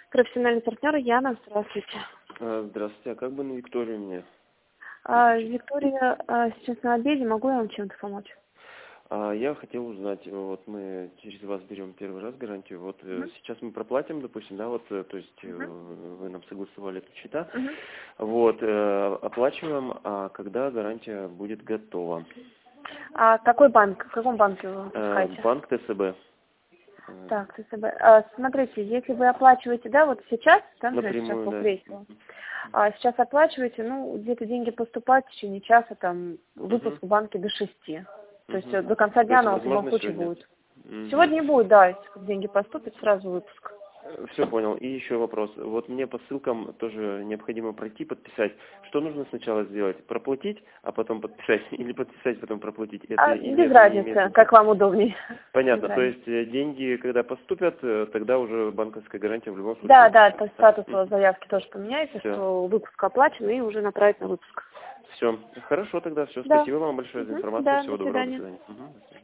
Профессиональный партнер Яна, здравствуйте. Здравствуйте, а как бы на Викторию мне? Виктория сейчас на обеде, могу я вам чем-то помочь? Я хотел узнать, вот мы через вас берем первый раз гарантию, вот сейчас мы проплатим, допустим, да, вот, то есть вы нам согласовали эту счета, вот, оплачиваем, а когда гарантия будет готова? А какой банк? В каком банке вы выпускаете? Банк ТСБ. Так, ТСБ. Смотрите, если вы оплачиваете, да, вот сейчас, да, например, сейчас Напрямую, по да. крейсеру, сейчас оплачиваете, ну, где-то деньги поступают в течение часа, там, выпуск в банке до 6. То есть до конца дня она у вас в любом случае будет. Сегодня не будет, да, если деньги поступят, сразу выпуск. Все понял. И еще вопрос. Вот мне по ссылкам тоже необходимо пройти, подписать. Что нужно сначала сделать? Проплатить, а потом подписать? Или подписать, потом проплатить? Без разницы, как вам удобнее. Понятно. То есть деньги, когда поступят, тогда уже банковская гарантия в любом случае. Да, то есть статус заявки тоже поменяется, что выпуск оплачен и уже направить на выпуск. Все. Хорошо тогда, все. Да. Спасибо вам большое за информацию. Да, Всего до доброго. До свидания. свидания.